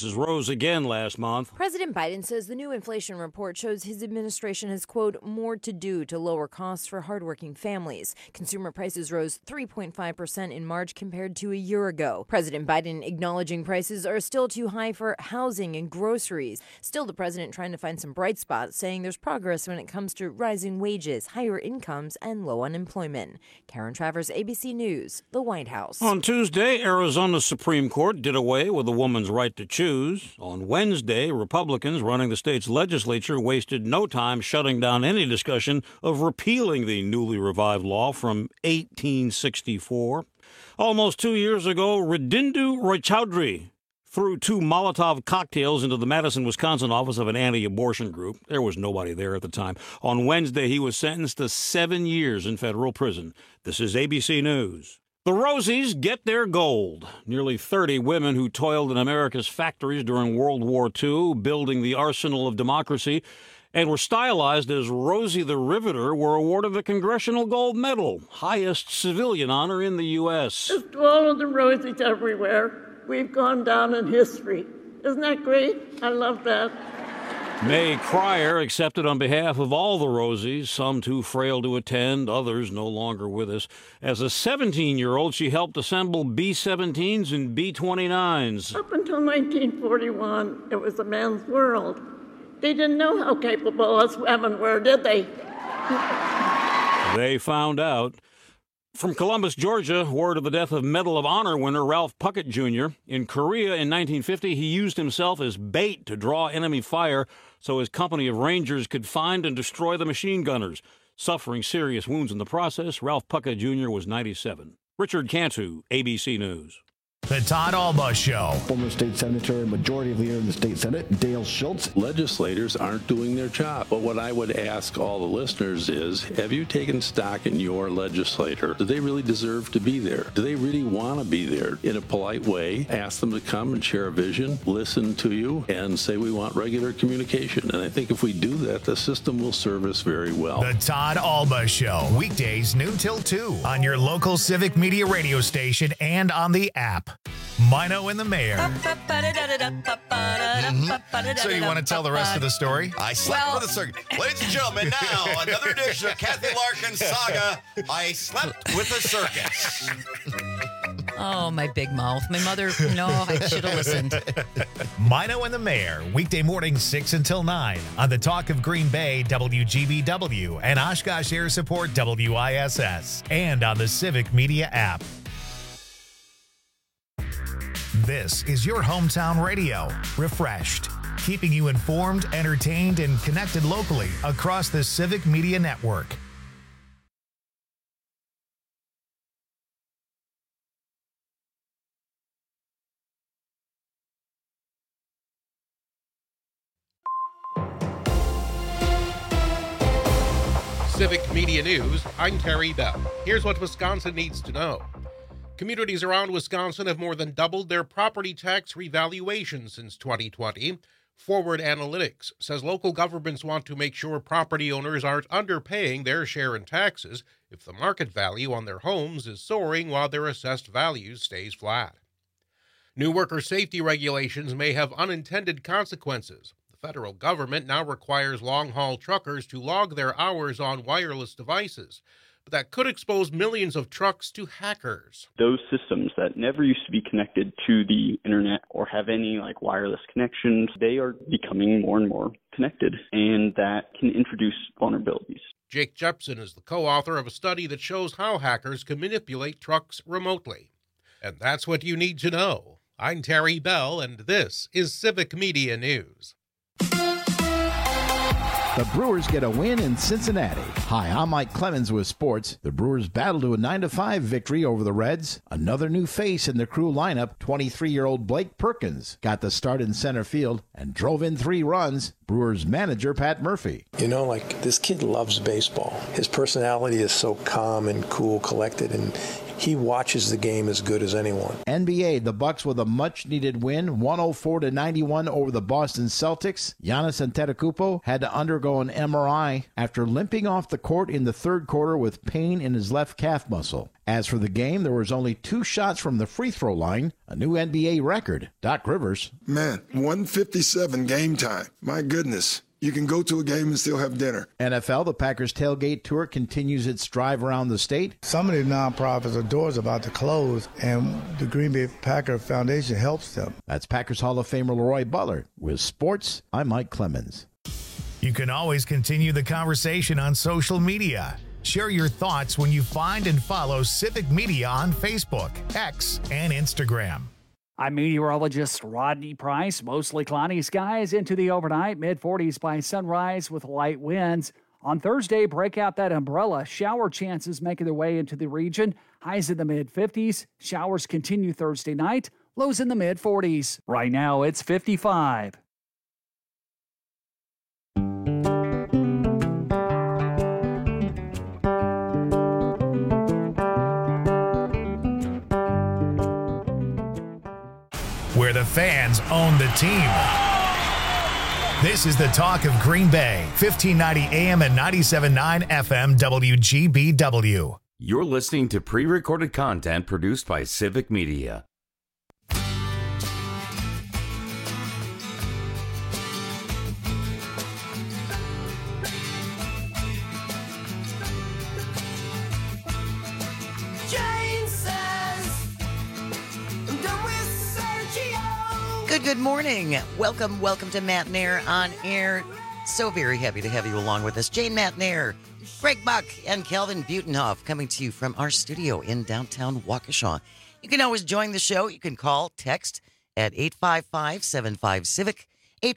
prices rose again last month. President Biden says the new inflation report shows his administration has, quote, more to do to lower costs for hardworking families. Consumer prices rose 3.5% in March compared to a year ago. President Biden acknowledging prices are still too high for housing and groceries. Still, the president trying to find some bright spots, saying there's progress when it comes to rising wages, higher incomes, and low unemployment. Karen Travers, ABC News, the White House. On Tuesday, Arizona's Supreme Court did away with a woman's right to choose. On Wednesday, Republicans running the state's legislature wasted no time shutting down any discussion of repealing the newly revived law from 1864. Almost 2 years ago, Ridindu Roychaudhry threw 2 Molotov cocktails into the Madison, Wisconsin office of an anti-abortion group. There was nobody there at the time. On Wednesday, he was sentenced to 7 years in federal prison. This is ABC News. The Rosies get their gold. Nearly 30 women who toiled in America's factories during World War II, building the arsenal of democracy, and were stylized as Rosie the Riveter, were awarded the Congressional Gold Medal, highest civilian honor in the U.S. Just to all of the Rosies everywhere, we've gone down in history. Isn't that great? I love that. May Cryer accepted on behalf of all the Rosies, some too frail to attend, others no longer with us. As a 17-year-old, she helped assemble B-17s and B-29s. Up until 1941, it was a man's world. They didn't know how capable us women were, did they? They found out. From Columbus, Georgia, word of the death of Medal of Honor winner Ralph Puckett Jr. In Korea in 1950, he used himself as bait to draw enemy fire so his company of Rangers could find and destroy the machine gunners. Suffering serious wounds in the process, Ralph Puckett Jr. was 97. Richard Cantu, ABC News. The Todd Alba Show. Former state senator, majority leader in the state senate, Dale Schultz. Legislators aren't doing their job. But what I would ask all the listeners is, have you taken stock in your legislator? Do they really deserve to be there? Do they really want to be there? In a polite way, ask them to come and share a vision, listen to you, and say we want regular communication. And I think if we do that, the system will serve us very well. The Todd Alba Show. Weekdays noon till 2 on your local Civic Media radio station and on the app. Mino and the Mayor. So you want to tell the rest of the story? I slept with a circus. Ladies and gentlemen, now another edition of Kathy Larkin Saga. I slept with a circus. Oh, my big mouth. My mother, no, I should have listened. Mino and the Mayor, weekday mornings 6 until 9 on the Talk of Green Bay, WGBW, and Oshkosh Air Support, WISS, and on the Civic Media app. This is your hometown radio, refreshed, keeping you informed, entertained, and connected locally across the Civic Media Network. Civic Media News, I'm Terry Bell. Here's what Wisconsin needs to know. Communities around Wisconsin have more than doubled their property tax revaluation since 2020. Forward Analytics says local governments want to make sure property owners aren't underpaying their share in taxes if the market value on their homes is soaring while their assessed value stays flat. New worker safety regulations may have unintended consequences. The federal government now requires long-haul truckers to log their hours on wireless devices. But that could expose millions of trucks to hackers. Those systems that never used to be connected to the internet or have any wireless connections, they are becoming more and more connected, and that can introduce vulnerabilities. Jake Jepson is the co-author of a study that shows how hackers can manipulate trucks remotely. And that's what you need to know. I'm Terry Bell, and this is Civic Media News. The Brewers get a win in Cincinnati. Hi, I'm Mike Clemens with sports. The Brewers battle to a 9-5 victory over the Reds. Another new face in the crew lineup, 23-year-old Blake Perkins, got the start in center field and drove in 3 runs. Brewers manager Pat Murphy. This kid loves baseball. His personality is so calm and cool, collected, and he watches the game as good as anyone. NBA, the Bucks with a much-needed win, 104-91 over the Boston Celtics. Giannis Antetokounmpo had to undergo an MRI after limping off the court in the third quarter with pain in his left calf muscle. As for the game, there was only 2 shots from the free throw line, a new NBA record. Doc Rivers. Man, 1:57 game time. My goodness. You can go to a game and still have dinner. NFL, the Packers Tailgate Tour continues its drive around the state. Some of the nonprofits' doors about to close, and the Green Bay Packer Foundation helps them. That's Packers Hall of Famer Leroy Butler. With sports, I'm Mike Clemens. You can always continue the conversation on social media. Share your thoughts when you find and follow Civic Media on Facebook, X, and Instagram. I'm meteorologist Rodney Price. Mostly cloudy skies into the overnight, mid-40s by sunrise with light winds. On Thursday, break out that umbrella. Shower chances making their way into the region. Highs in the mid-50s. Showers continue Thursday night. Lows in the mid-40s. Right now, it's 55. Where the fans own the team. This is the talk of Green Bay, 1590 AM and 97.9 FM WGBW. You're listening to pre-recorded content produced by Civic Media. Good morning. Welcome to Matt Nair on air. So very happy to have you along with us. Jane Matt Nair, Greg Buck, and Calvin Butenhoff coming to you from our studio in downtown Waukesha. You can always join the show. You can call, text at 855-75-CIVIC,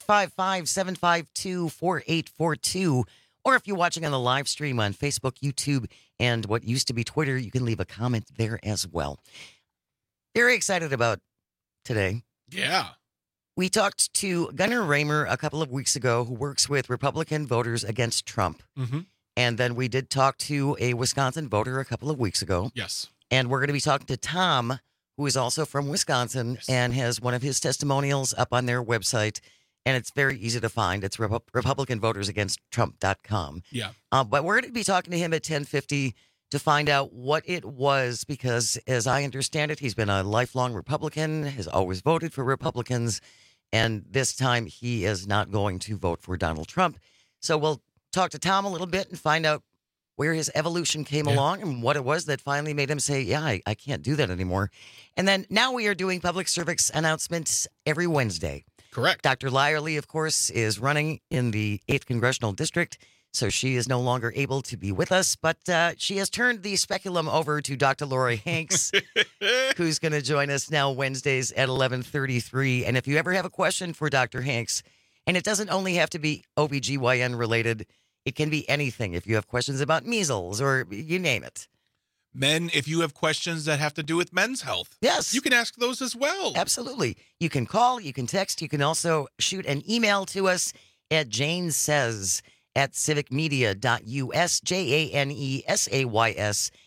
855-752-4842. Or if you're watching on the live stream on Facebook, YouTube, and what used to be Twitter, you can leave a comment there as well. Very excited about today. Yeah. We talked to Gunnar Raymer a couple of weeks ago, who works with Republican voters against Trump. Mm-hmm. And then we did talk to a Wisconsin voter a couple of weeks ago. Yes. And we're going to be talking to Tom, who is also from Wisconsin and has one of his testimonials up on their website. And it's very easy to find. It's RepublicanVotersAgainstTrump.com. Yeah. But we're going to be talking to him at 10:50 to find out what it was, because as I understand it, he's been a lifelong Republican, has always voted for Republicans. And this time he is not going to vote for Donald Trump. So we'll talk to Tom a little bit and find out where his evolution came along and what it was that finally made him say, yeah, I can't do that anymore. And then now we are doing public service announcements every Wednesday. Correct. Dr. Lyerly, of course, is running in the 8th Congressional District, so she is no longer able to be with us. But she has turned the speculum over to Dr. Lori Hanks, who's going to join us now Wednesdays at 11:33. And if you ever have a question for Dr. Hanks, and it doesn't only have to be OBGYN related, it can be anything. If you have questions about measles or you name it. Men, if you have questions that have to do with men's health, yes, you can ask those as well. Absolutely. You can call, you can text, you can also shoot an email to us at janesays@civicmedia.us, JANESAYS,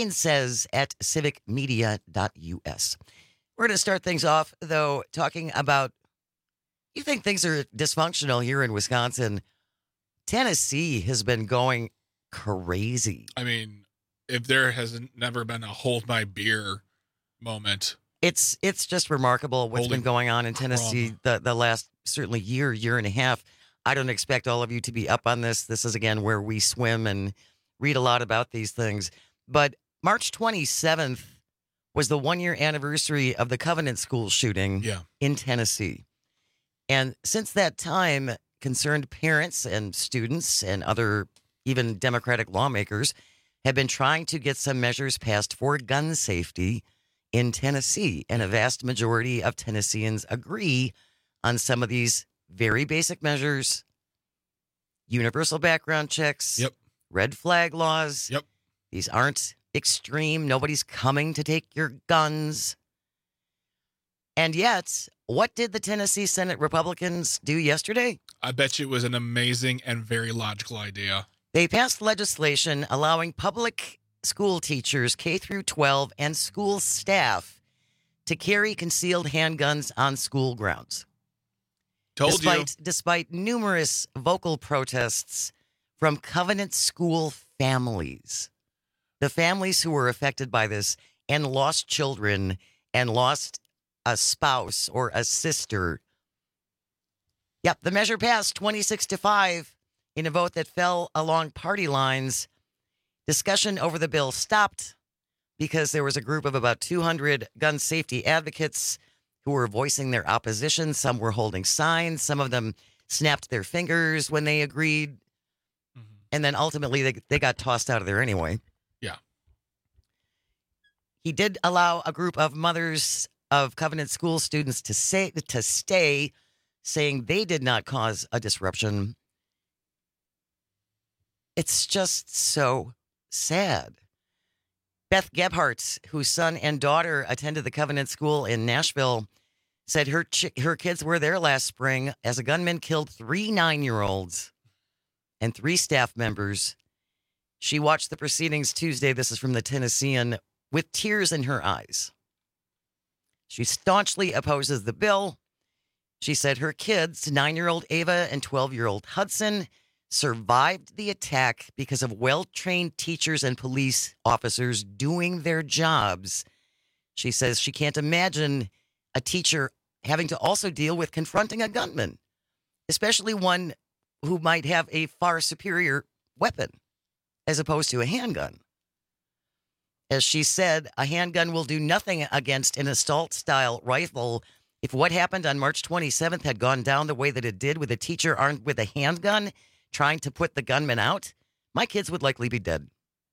janesays@civicmedia.us. We're going to start things off, though, talking about, you think things are dysfunctional here in Wisconsin. Tennessee has been going crazy. I mean, if there has never been a hold my beer moment. It's just remarkable what's been going on in Tennessee the last certainly year and a half. I don't expect all of you to be up on this. This is, again, where we swim and read a lot about these things. But March 27th was the 1-year anniversary of the Covenant School shooting in Tennessee. And since that time, concerned parents and students and other even Democratic lawmakers have been trying to get some measures passed for gun safety in Tennessee. And a vast majority of Tennesseans agree on some of these very basic measures: universal background checks, red flag laws. These aren't extreme. Nobody's coming to take your guns. And yet, what did the Tennessee Senate Republicans do yesterday? I bet you it was an amazing and very logical idea. They passed legislation allowing public school teachers, K through 12, and school staff to carry concealed handguns on school grounds. Despite numerous vocal protests from Covenant School families. The families who were affected by this and lost children and lost a spouse or a sister. Yep, the measure passed 26-5 in a vote that fell along party lines. Discussion over the bill stopped because there was a group of about 200 gun safety advocates who were voicing their opposition. Some were holding signs. Some of them snapped their fingers when they agreed. Mm-hmm. And then ultimately they got tossed out of there anyway. Yeah. He did allow a group of mothers of Covenant School students to stay, saying they did not cause a disruption. It's just so sad. Beth Gebhardt, whose son and daughter attended the Covenant School in Nashville, said her kids were there last spring as a gunman killed 3 9-year-olds and 3 staff members. She watched the proceedings Tuesday, this is from the Tennessean, with tears in her eyes. She staunchly opposes the bill. She said her kids, 9-year-old Ava and 12-year-old Hudson, survived the attack because of well-trained teachers and police officers doing their jobs. She says she can't imagine a teacher having to also deal with confronting a gunman, especially one who might have a far superior weapon as opposed to a handgun. As she said, a handgun will do nothing against an assault-style rifle. If what happened on March 27th had gone down the way that it did with a teacher armed with a handgun trying to put the gunman out, my kids would likely be dead.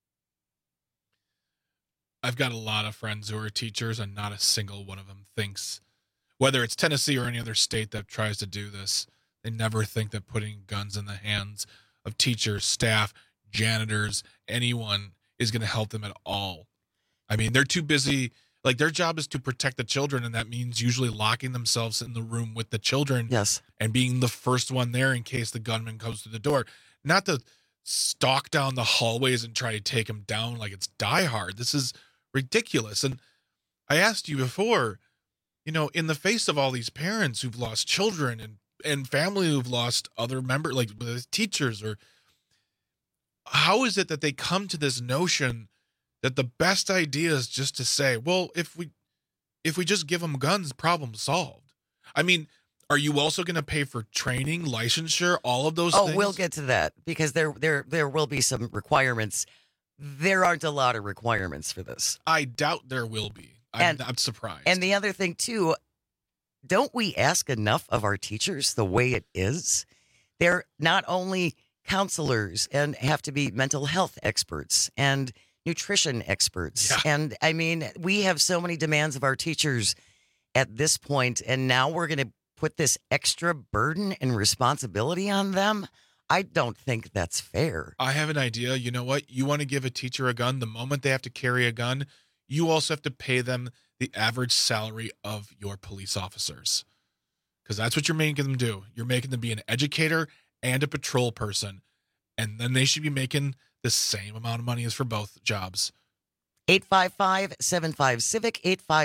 I've got a lot of friends who are teachers, and not a single one of them thinks, whether it's Tennessee or any other state that tries to do this, they never think that putting guns in the hands of teachers, staff, janitors, anyone is going to help them at all. I mean, they're too busy. Like, their job is to protect the children, and that means usually locking themselves in the room with the children. Yes. And being the first one there in case the gunman comes through the door. Not to stalk down the hallways and try to take him down like it's Die Hard. This is ridiculous. And I asked you before, in the face of all these parents who've lost children and family who've lost other members, like teachers, or how is it that they come to this notion that the best idea is just to say, well, if we just give them guns, problem solved? I mean, are you also going to pay for training, licensure, all of those things? Oh, we'll get to that because there will be some requirements. There aren't a lot of requirements for this. I doubt there will be. I'm surprised. And the other thing, too, don't we ask enough of our teachers the way it is? They're not only counselors and have to be mental health experts and nutrition experts. Yeah. And I mean, we have so many demands of our teachers at this point, and now we're going to put this extra burden and responsibility on them. I don't think that's fair. I have an idea. You know what? You want to give a teacher a gun the moment they have to carry a gun, you also have to pay them the average salary of your police officers, because that's what you're making them do. You're making them be an educator and a patrol person, and then they should be making the same amount of money as for both jobs. 855-75-CIVIC,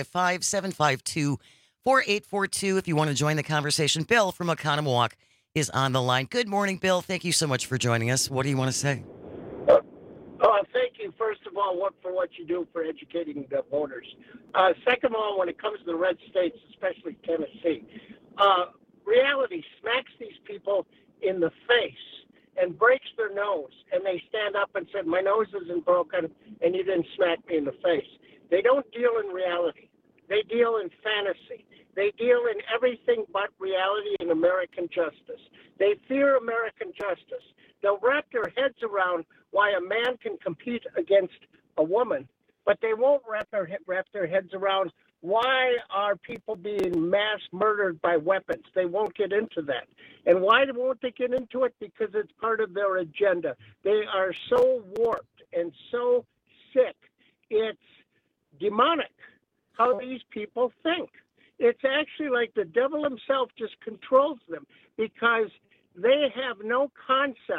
855-752-4842 if you want to join the conversation. Bill from Oconomowoc is on the line. Good morning, Bill. Thank you so much for joining us. What do you want to say? Thank you, first of all, for what you do for educating the voters. Second of all, when it comes to the red states, especially Tennessee, reality smacks these people in the face and breaks their nose, and they stand up and say, my nose isn't broken, and you didn't smack me in the face. They don't deal in reality. They deal in fantasy. They deal in everything but reality and American justice. They fear American justice. They'll wrap their heads around why a man can compete against a woman, but they won't wrap their heads around why are people being mass murdered by weapons. They won't get into that. And why won't they get into it? Because it's part of their agenda. They are so warped and so sick. It's demonic how these people think. It's actually like the devil himself just controls them because they have no concept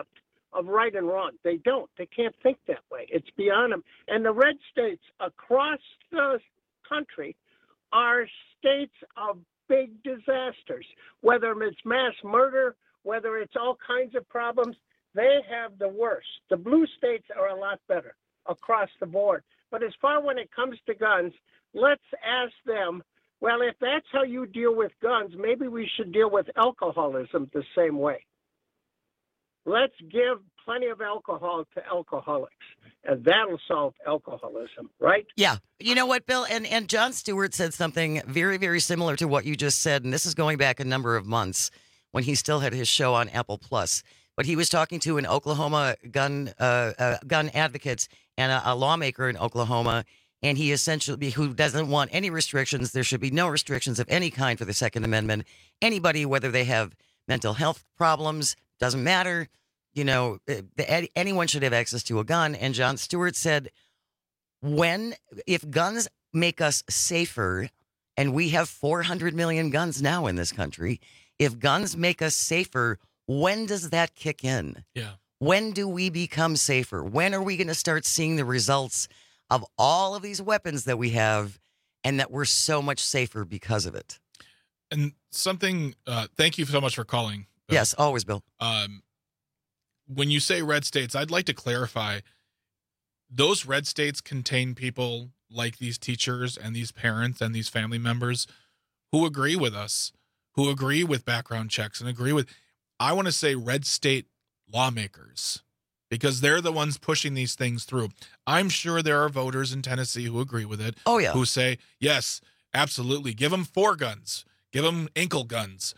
of right and wrong. They don't. They can't think that way. It's beyond them. And the red states across the country are states of big disasters, whether it's mass murder, whether it's all kinds of problems. They have the worst. The blue states are a lot better across the board. But as far when it comes to guns, let's ask them, well, if that's how you deal with guns, maybe we should deal with alcoholism the same way. Let's give plenty of alcohol to alcoholics, and that'll solve alcoholism, right? Yeah. You know what, Bill? And Jon Stewart said something very, very similar to what you just said, and this is going back a number of months when he still had his show on Apple Plus. But he was talking to an Oklahoma gun advocate and a lawmaker in Oklahoma, and he essentially, who doesn't want any restrictions. There should be no restrictions of any kind for the Second Amendment. Anybody, whether they have mental health problems, doesn't matter. You know, anyone should have access to a gun. And Jon Stewart said, if guns make us safer, and we have 400 million guns now in this country, if guns make us safer, when does that kick in? Yeah. When do we become safer? When are we going to start seeing the results of all of these weapons that we have and that we're so much safer because of it? And something, thank you so much for calling, Bill. Yes, always, Bill. When you say red states, I'd like to clarify, those red states contain people like these teachers and these parents and these family members who agree with us, who agree with background checks and agree with, I want to say red state lawmakers, because they're the ones pushing these things through. I'm sure there are voters in Tennessee who agree with it. Oh, yeah. Who say, yes, absolutely. Give them 4 guns. Give them ankle guns.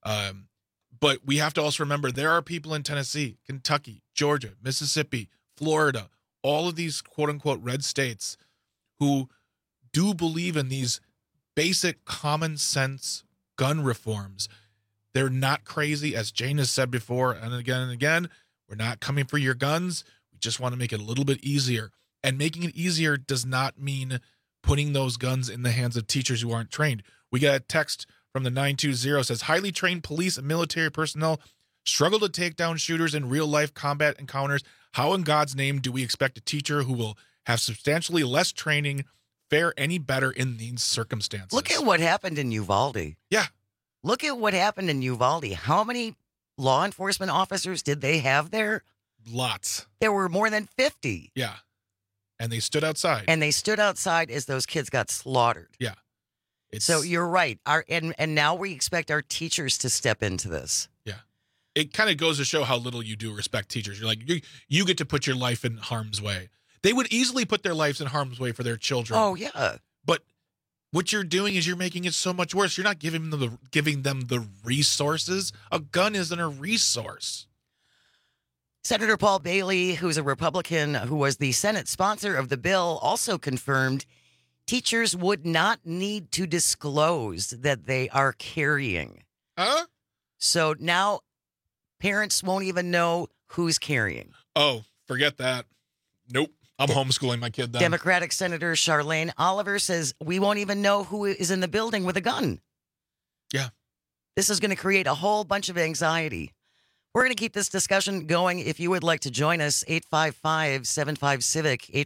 But we have to also remember there are people in Tennessee, Kentucky, Georgia, Mississippi, Florida, all of these quote-unquote red states who do believe in these basic common sense gun reforms. They're not crazy, as Jane has said before and again. We're not coming for your guns. We just want to make it a little bit easier. And making it easier does not mean putting those guns in the hands of teachers who aren't trained. We got a text from the 920 says, highly trained police and military personnel struggle to take down shooters in real-life combat encounters. How in God's name do we expect a teacher who will have substantially less training fare any better in these circumstances? Look at what happened in Uvalde. Yeah. Look at what happened in Uvalde. How many law enforcement officers did they have there? Lots. There were more than 50. Yeah. And they stood outside. And they stood outside as those kids got slaughtered. Yeah. So you're right. And now we expect our teachers to step into this. Yeah. It kind of goes to show how little you do respect teachers. You're like, you get to put your life in harm's way. They would easily put their lives in harm's way for their children. Oh, yeah. But what you're doing is you're making it so much worse. You're not giving them the resources. A gun isn't a resource. Senator Paul Bailey, who's a Republican who was the Senate sponsor of the bill, also confirmed teachers would not need to disclose that they are carrying. Huh? So now parents won't even know who's carrying. Oh, forget that. Nope. I'm homeschooling my kid then. Democratic Senator Charlene Oliver says we won't even know who is in the building with a gun. Yeah. This is going to create a whole bunch of anxiety. We're going to keep this discussion going. If you would like to join us, 855-75-CIVIC,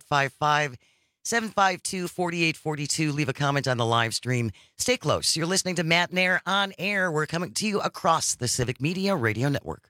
855-752-4842. Leave a comment on the live stream. Stay close. You're listening to Matt Nair on air. We're coming to you across the Civic Media Radio Network.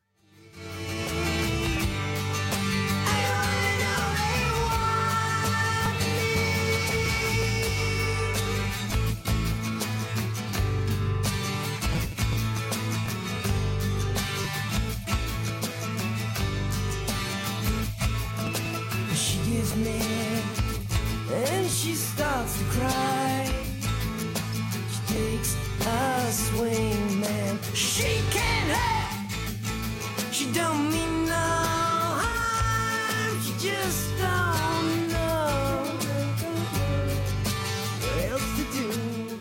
And she starts to cry. She takes a swing, man. She can't help. She don't mean no harm. She just don't know what else to do.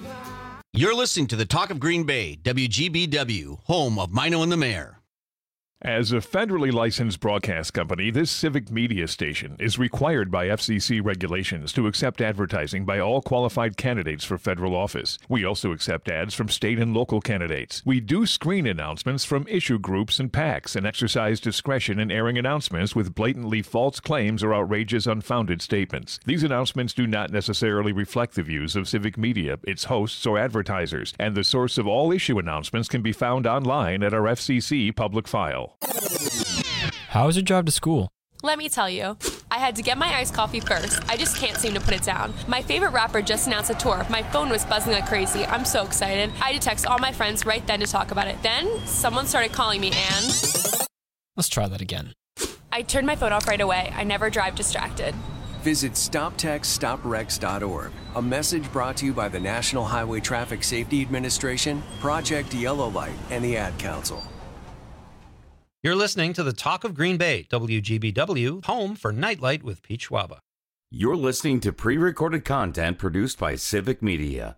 You're listening to the Talk of Green Bay, WGBW, home of Mino and the Mayor. As a federally licensed broadcast company, this civic media station is required by FCC regulations to accept advertising by all qualified candidates for federal office. We also accept ads from state and local candidates. We do screen announcements from issue groups and PACs and exercise discretion in airing announcements with blatantly false claims or outrageous, unfounded statements. These announcements do not necessarily reflect the views of civic media, its hosts, or advertisers, and the source of all issue announcements can be found online at our FCC public file. How was your drive to school? Let me tell you, I had to get my iced coffee first. I just can't seem to put it down. My favorite rapper just announced a tour. My phone was buzzing like crazy. I'm so excited. I had to text all my friends right then to talk about it. Then, someone started calling me and... Let's try that again. I turned my phone off right away. I never drive distracted. Visit StopTextStopWrecks.org. A message brought to you by the National Highway Traffic Safety Administration, Project Yellow Light, and the Ad Council. You're listening to the Talk of Green Bay, WGBW, home for Nightlight with Pete Schwaba. You're listening to pre-recorded content produced by Civic Media.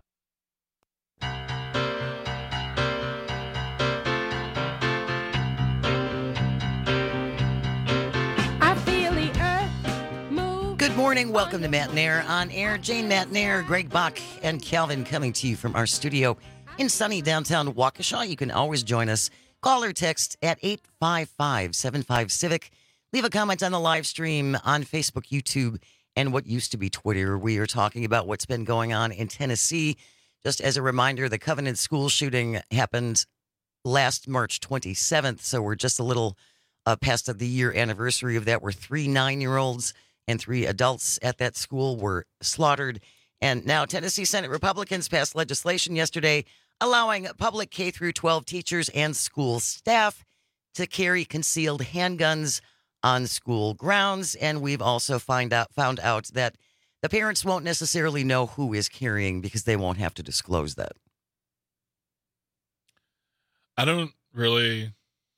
Good morning. Welcome to Matt Nair on air. Jane Matt Nair, Greg Bach, and Calvin coming to you from our studio in sunny downtown Waukesha. You can always join us. Call or text at 855-75-CIVIC. Leave a comment on the live stream on Facebook, YouTube, and what used to be Twitter. We are talking about what's been going on in Tennessee. Just as a reminder, the Covenant school shooting happened last March 27th, so we're just a little past the year anniversary of that, where 3 9-year-olds and 3 adults at that school were slaughtered. And now Tennessee Senate Republicans passed legislation yesterday allowing public K-12 teachers and school staff to carry concealed handguns on school grounds. And we've also found out that the parents won't necessarily know who is carrying because they won't have to disclose that. I don't really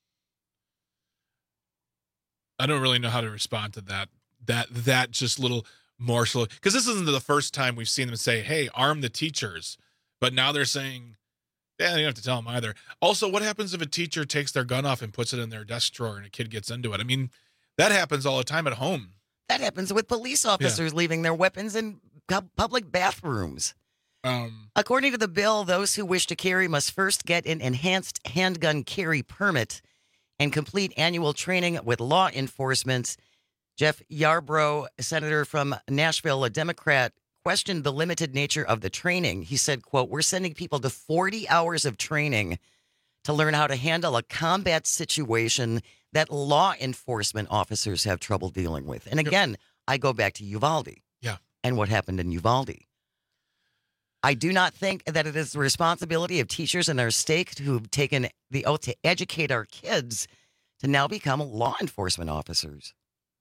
know how to respond to that just little morsel, because this isn't the first time we've seen them say, hey, arm the teachers. But now they're saying, yeah, you don't have to tell them either. Also, what happens if a teacher takes their gun off and puts it in their desk drawer and a kid gets into it? I mean, that happens all the time at home. That happens with police officers leaving their weapons in public bathrooms. According to the bill, those who wish to carry must first get an enhanced handgun carry permit and complete annual training with law enforcement. Jeff Yarbrough, senator from Nashville, a Democrat, questioned the limited nature of the training. He said, quote, "We're sending people to 40 hours of training to learn how to handle a combat situation that law enforcement officers have trouble dealing with." And again, I go back to Uvalde and what happened in Uvalde. I do not think that it is the responsibility of teachers in our state who've taken the oath to educate our kids to now become law enforcement officers.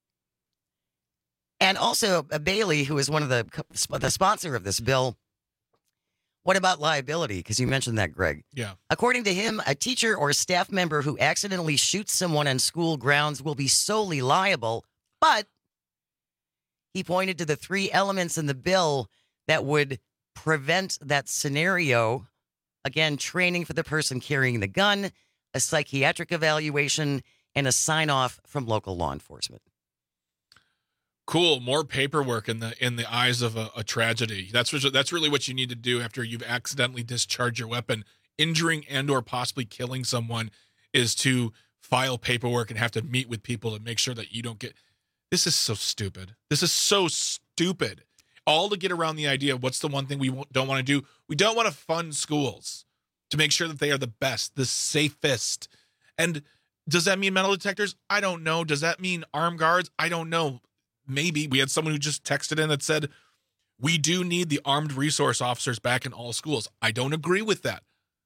And also, Bailey, who is one of the sponsor of this bill, what about liability? Because you mentioned that, Greg. Yeah. According to him, a teacher or staff member who accidentally shoots someone on school grounds will be solely liable. But he pointed to the 3 elements in the bill that would prevent that scenario. Again, training for the person carrying the gun, a psychiatric evaluation, and a sign-off from local law enforcement. Cool. More paperwork in the eyes of a tragedy. That's really what you need to do after you've accidentally discharged your weapon, injuring and or possibly killing someone, is to file paperwork and have to meet with people to make sure that you don't get. This is so stupid. This is so stupid. All to get around the idea of what's the one thing we don't want to do. We don't want to fund schools to make sure that they are the best, the safest. And does that mean metal detectors? I don't know. Does that mean armed guards? I don't know. Maybe. We had someone who just texted in that said, we do need the armed resource officers back in all schools. I don't agree with that.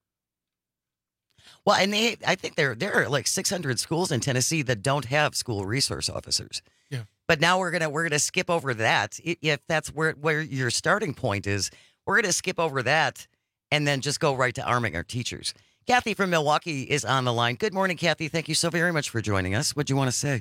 Well, and I think there are like 600 schools in Tennessee that don't have school resource officers. Yeah. But now we're gonna skip over that. If that's where your starting point is, we're gonna skip over that and then just go right to arming our teachers. Kathy from Milwaukee is on the line. Good morning, Kathy. Thank you so very much for joining us. What do you want to say?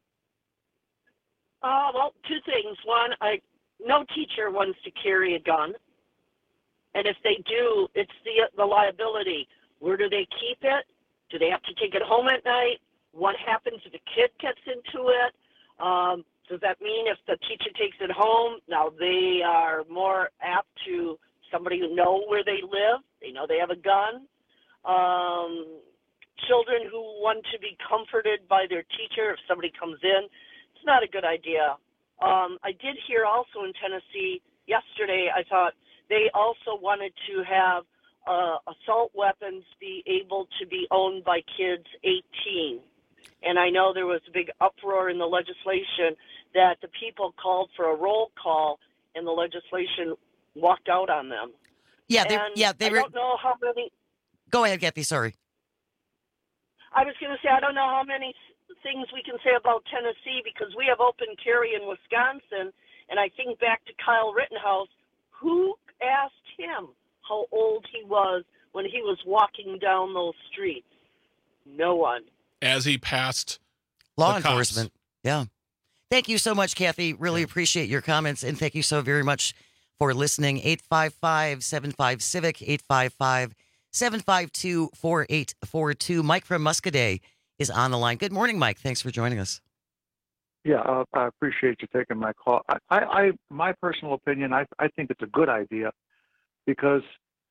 Well, 2 things. One, no teacher wants to carry a gun. And if they do, it's the liability. Where do they keep it? Do they have to take it home at night? What happens if a kid gets into it? Does that mean if the teacher takes it home, now they are more apt to somebody who know where they live? They know they have a gun. Children who want to be comforted by their teacher if somebody comes in. It's not a good idea. I did hear also in Tennessee yesterday, I thought they also wanted to have assault weapons be able to be owned by kids 18. And I know there was a big uproar in the legislation that the people called for a roll call, and the legislation walked out on them. Yeah, I don't know how many. Go ahead, Kathy. Sorry. I was going to say I don't know how many things we can say about Tennessee because we have open carry in Wisconsin, and I think back to Kyle Rittenhouse. Who asked him how old he was when he was walking down those streets? No one. As he passed law enforcement. Yeah. Thank you so much, Kathy. Really appreciate your comments, and thank you so very much for listening. 855-75-CIVIC, 855-752-4842. Mike from Muscadet is on the line. Good morning, Mike. Thanks for joining us. Yeah, I appreciate you taking my call. My personal opinion, I think it's a good idea because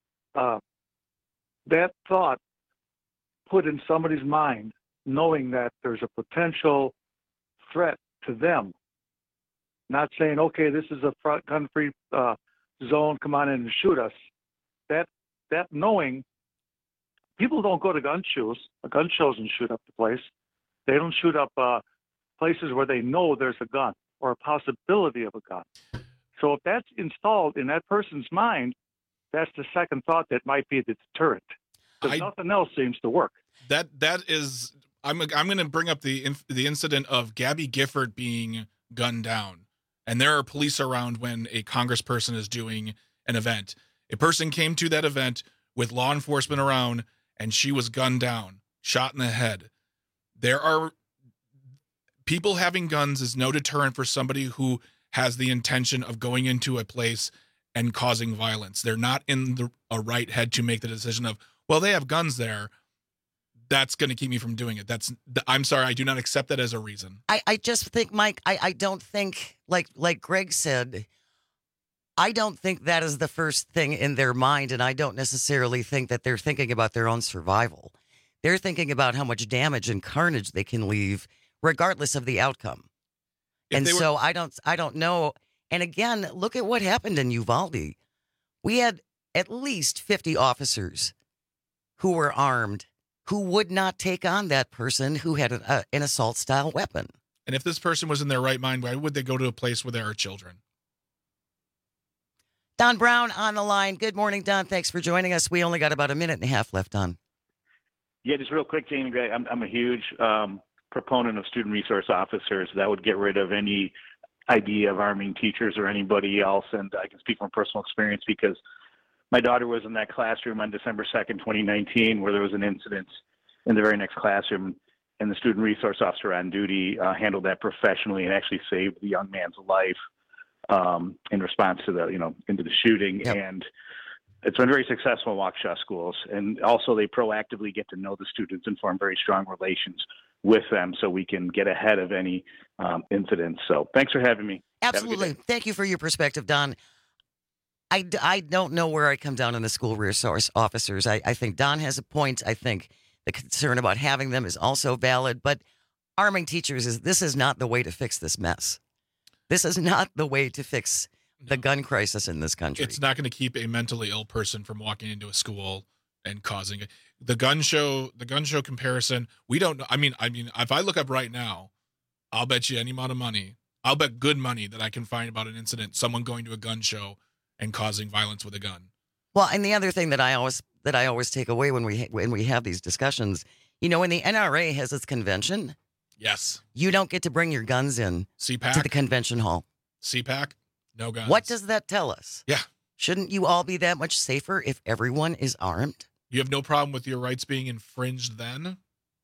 that thought put in somebody's mind, knowing that there's a potential threat to them, not saying, okay, this is a gun-free zone, come on in and shoot us. That knowing, people don't go to gun shows and shoot up the place. They don't shoot up places where they know there's a gun or a possibility of a gun. So if that's installed in that person's mind, that's the second thought that might be the deterrent. Because nothing else seems to work. That is, I'm going to bring up the incident of Gabby Gifford being gunned down, and there are police around when a congressperson is doing an event. A person came to that event with law enforcement around, and she was gunned down, shot in the head. There are people having guns is no deterrent for somebody who has the intention of going into a place and causing violence. They're not in a right head to make the decision of, well, they have guns there. That's going to keep me from doing it. I'm sorry. I do not accept that as a reason. I just think, Mike, I don't think, like Greg said, I don't think that is the first thing in their mind, and I don't necessarily think that they're thinking about their own survival. They're thinking about how much damage and carnage they can leave, regardless of the outcome. So I don't know. And again, look at what happened in Uvalde. We had at least 50 officers who were armed, who would not take on that person who had an assault-style weapon. And if this person was in their right mind, why would they go to a place where there are children? Don Brown on the line. Good morning, Don. Thanks for joining us. We only got about a minute and a half left, Don. Yeah, just real quick, Jamie. I'm a huge proponent of student resource officers. That would get rid of any idea of arming teachers or anybody else. And I can speak from personal experience because my daughter was in that classroom on December 2nd, 2019, where there was an incident in the very next classroom, and the student resource officer on duty handled that professionally and actually saved the young man's life in response to into the shooting. Yep. And it's been very successful in Waukesha schools. And also they proactively get to know the students and form very strong relations with them so we can get ahead of any incidents. So thanks for having me. Absolutely. Thank you for your perspective, Don. I don't know where I come down on the school resource officers. I think Don has a point. I think the concern about having them is also valid, but arming teachers this is not the way to fix this mess. This is not the way to fix the gun crisis in this country. It's not going to keep a mentally ill person from walking into a school and causing it. The gun show comparison, we don't know. I mean, if I look up right now, I'll bet you any amount of money. I'll bet good money that I can find about an incident, someone going to a gun show and causing violence with a gun. Well, and the other thing that I always take away when we have these discussions, when the NRA has its convention, yes, you don't get to bring your guns in CPAC? To the convention hall. CPAC, no guns. What does that tell us? Yeah. Shouldn't you all be that much safer if everyone is armed? You have no problem with your rights being infringed then?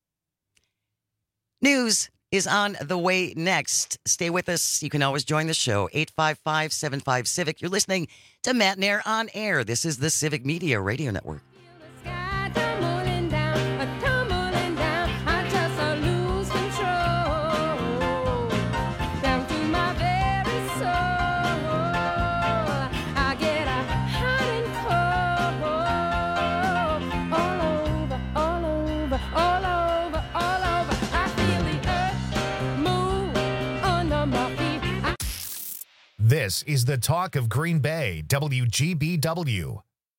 News is on the way next. Stay with us. You can always join the show. 855-75-CIVIC. You're listening to Matt Nair on Air. This is the Civic Media Radio Network. Tumbling down, I just lose This is the Talk of Green Bay, WGBW.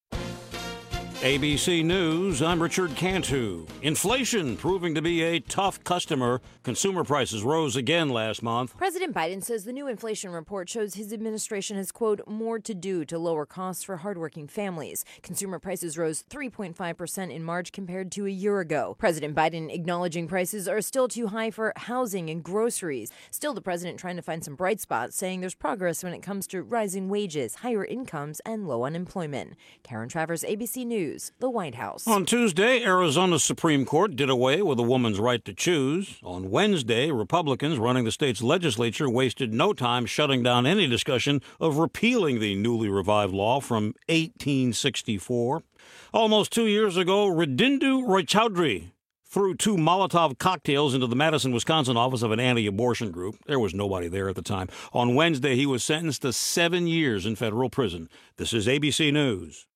ABC News, I'm Richard Cantu. Inflation proving to be a tough customer. Consumer prices rose again last month. President Biden says the new inflation report shows his administration has, quote, more to do to lower costs for hardworking families. Consumer prices rose 3.5% in March compared to a year ago. President Biden acknowledging prices are still too high for housing and groceries. Still, the president trying to find some bright spots, saying there's progress when it comes to rising wages, higher incomes, and low unemployment. Karen Travers, ABC News. The White House. On Tuesday, Arizona's Supreme Court did away with a woman's right to choose. On Wednesday, Republicans running the state's legislature wasted no time shutting down any discussion of repealing the newly revived law from 1864. Almost 2 years ago, Ridindu Roychowdhury threw 2 Molotov cocktails into the Madison, Wisconsin office of an anti-abortion group. There was nobody there at the time. On Wednesday, he was sentenced to 7 years in federal prison. This is ABC News.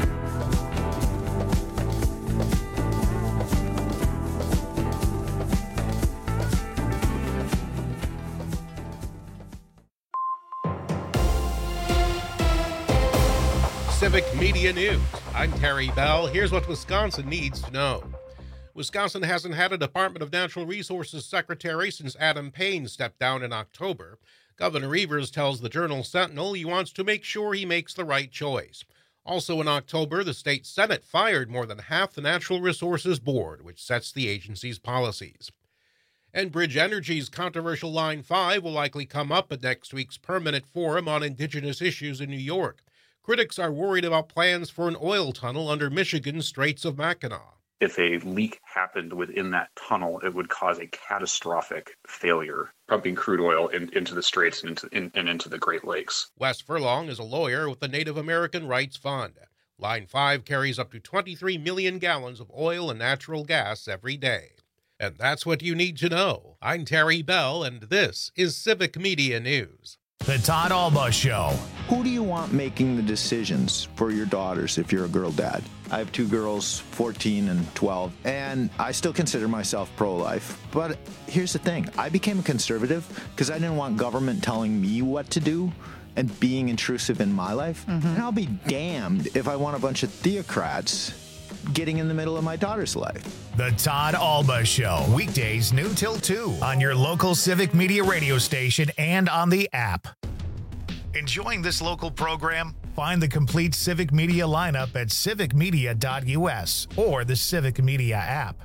Civic Media News. I'm Terry Bell. Here's what Wisconsin needs to know. Wisconsin hasn't had a Department of Natural Resources secretary since Adam Payne stepped down in October. Governor Evers tells the Journal-Sentinel he wants to make sure he makes the right choice. Also in October, the state Senate fired more than half the Natural Resources Board, which sets the agency's policies. Enbridge Energy's controversial Line 5 will likely come up at next week's Permanent Forum on Indigenous Issues in New York. Critics are worried about plans for an oil tunnel under Michigan's Straits of Mackinac. If a leak happened within that tunnel, it would cause a catastrophic failure, pumping crude oil into the Straits and into the Great Lakes. Wes Furlong is a lawyer with the Native American Rights Fund. Line 5 carries up to 23 million gallons of oil and natural gas every day. And that's what you need to know. I'm Terry Bell, and this is Civic Media News. The Todd Alba Show. Who do you want making the decisions for your daughters if you're a girl dad? I have 2 girls, 14 and 12, and I still consider myself pro-life. But here's the thing. I became a conservative because I didn't want government telling me what to do and being intrusive in my life. And I'll be damned if I want a bunch of theocrats getting in the middle of my daughter's life. The Todd Alba Show, weekdays noon till 2 on your local Civic Media radio station and on the app. Enjoying this local program? Find the complete Civic Media lineup at civicmedia.us or the Civic Media app.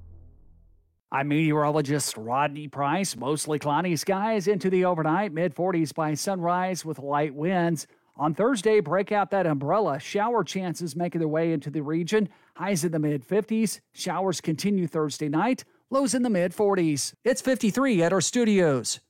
I'm meteorologist Rodney Price. Mostly cloudy skies into the overnight, mid-40s by sunrise with light winds. On Thursday, break out that umbrella. Shower chances making their way into the region. Highs in the mid-50s. Showers continue Thursday night. Lows in the mid-40s. It's 53 at our studios.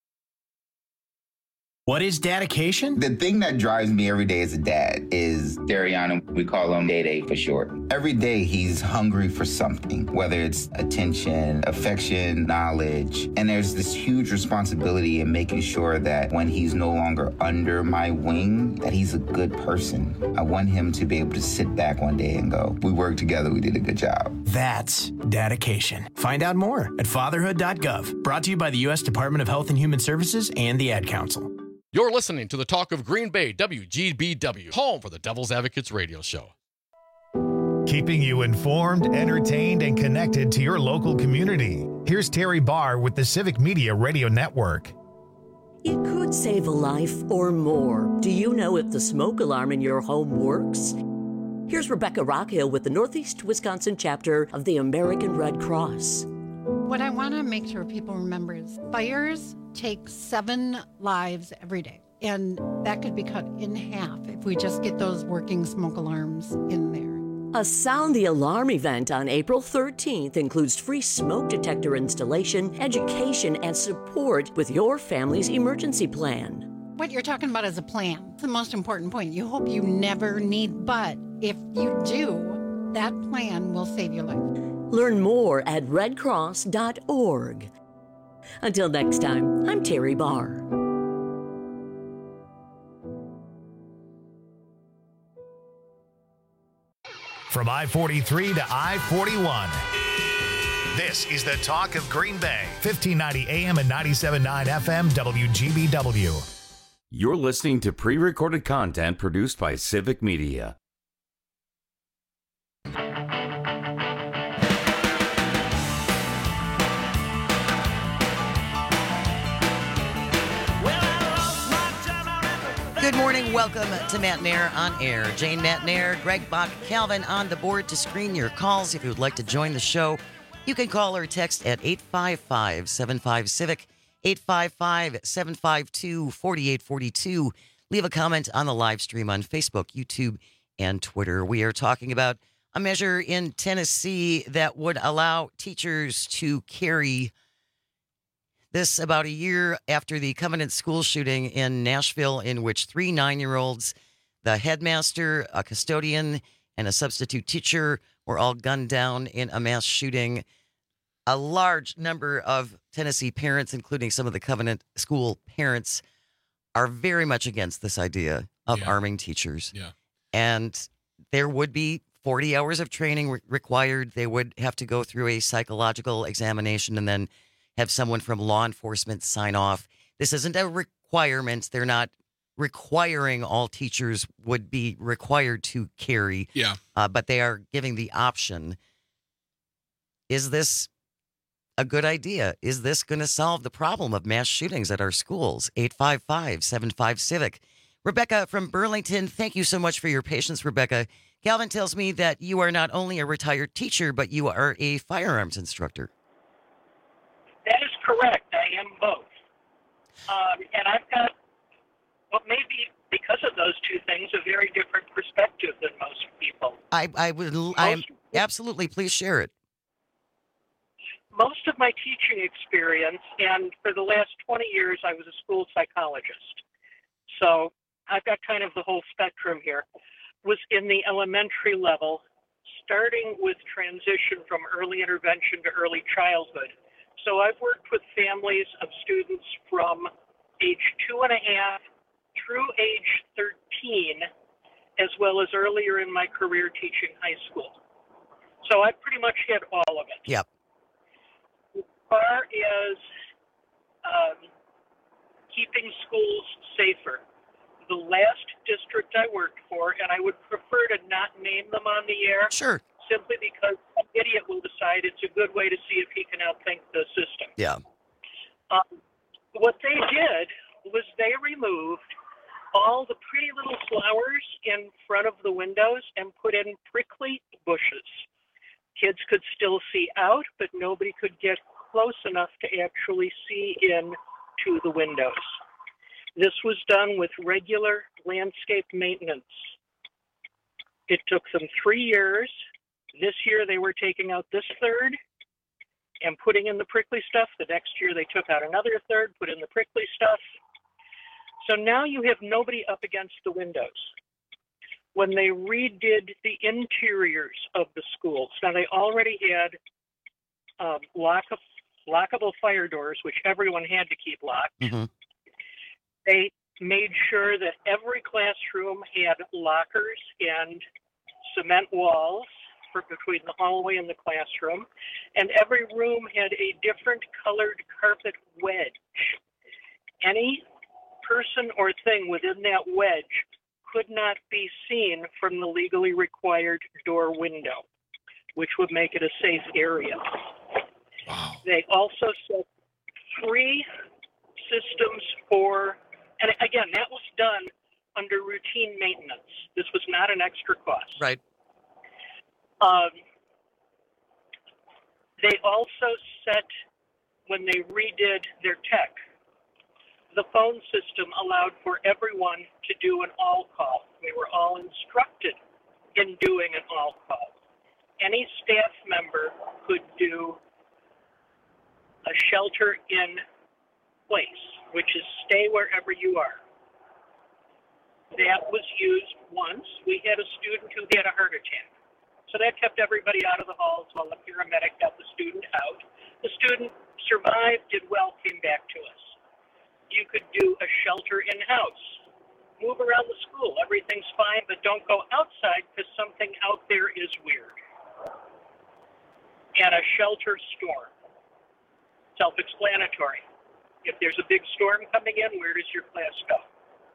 What is dedication? The thing that drives me every day as a dad is Dariana. We call him Day for short. Every day he's hungry for something, whether it's attention, affection, knowledge. And there's this huge responsibility in making sure that when he's no longer under my wing, that he's a good person. I want him to be able to sit back one day and go, we worked together, we did a good job. That's dedication. Find out more at fatherhood.gov. Brought to you by the U.S. Department of Health and Human Services and the Ad Council. You're listening to the Talk of Green Bay, WGBW, home for the Devil's Advocates radio show. Keeping you informed, entertained, and connected to your local community. Here's Terry Barr with the Civic Media Radio Network. It could save a life or more. Do you know if the smoke alarm in your home works? Here's Rebecca Rockhill with the Northeast Wisconsin chapter of the American Red Cross. What I want to make sure people remember is fires take 7 lives every day. And that could be cut in half if we just get those working smoke alarms in there. A Sound the Alarm event on April 13th includes free smoke detector installation, education, and support with your family's emergency plan. What you're talking about is a plan. It's the most important point. You hope you never need, but if you do, that plan will save your life. Learn more at redcross.org. Until next time, I'm Terry Barr. From I-43 to I-41. This is the Talk of Green Bay, 1590 AM and 97.9 FM WGBW. You're listening to pre-recorded content produced by Civic Media. Good morning. Welcome to Matt Nair on Air. Jane Matt Nair, Greg Bach, Calvin on the board to screen your calls. If you would like to join the show, you can call or text at 855-75-CIVIC, 855-752-4842. Leave a comment on the live stream on Facebook, YouTube, and Twitter. We are talking about a measure in Tennessee that would allow teachers to carry. This about a year after the Covenant school shooting in Nashville, in which 3 9-year-olds, the headmaster, a custodian, and a substitute teacher were all gunned down in a mass shooting. A large number of Tennessee parents, including some of the Covenant school parents, are very much against this idea of arming teachers. Yeah. And there would be 40 hours of training required. They would have to go through a psychological examination and then have someone from law enforcement sign off. This isn't a requirement. They're not requiring all teachers would be required to carry. Yeah. But they are giving the option. Is this a good idea? Is this going to solve the problem of mass shootings at our schools? 855-75-CIVIC. Rebecca from Burlington, thank you so much for your patience, Rebecca. Calvin tells me that you are not only a retired teacher, but you are a firearms instructor. That is correct. I am both. And I've got, well, maybe because of those two things, a very different perspective than most people. I am absolutely, please share it. Most of my teaching experience, and for the last 20 years, I was a school psychologist. So I've got kind of the whole spectrum here, was in the elementary level, starting with transition from early intervention to early childhood. So I've worked with families of students from age 2.5 through age 13, as well as earlier in my career teaching high school. So I've pretty much hit all of it. Yep. As far as keeping schools safer, the last district I worked for, and I would prefer to not name them on the air. Sure. Simply because an idiot will decide it's a good way to see if he can outthink the system. Yeah. What they did was they removed all the pretty little flowers in front of the windows and put in prickly bushes. Kids could still see out, but nobody could get close enough to actually see into the windows. This was done with regular landscape maintenance. It took them 3 years. This year they were taking out this third and putting in the prickly stuff. The next year they took out another third, put in the prickly stuff. So now you have nobody up against the windows. When they redid the interiors of the schools, now they already had lockable fire doors, which everyone had to keep locked. Mm-hmm. They made sure that every classroom had lockers and cement walls between the hallway and the classroom, and every room had a different colored carpet wedge. Any person or thing within that wedge could not be seen from the legally required door window, which would make it a safe area. Wow. They also set 3 systems for, and again, that was done under routine maintenance. This was not an extra cost. Right. They also set, when they redid their tech, the phone system allowed for everyone to do an all call. We were all instructed in doing an all call. Any staff member could do a shelter in place, which is stay wherever you are. That was used once. We had a student who had a heart attack. So that kept everybody out of the halls while the paramedic got the student out. The student survived, did well, came back to us. You could do a shelter in-house. Move around the school. Everything's fine, but don't go outside because something out there is weird. And a shelter storm. Self-explanatory. If there's a big storm coming in, where does your class go?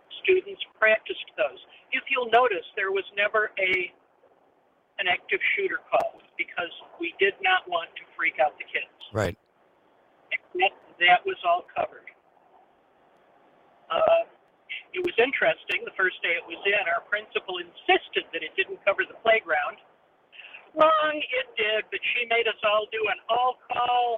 Students practiced those. If you'll notice, there was never an active shooter call because we did not want to freak out the kids. Right. That was all covered. It was interesting. The first day it was in, our principal insisted that it didn't cover the playground. Wrong, it did, but she made us all do an all call.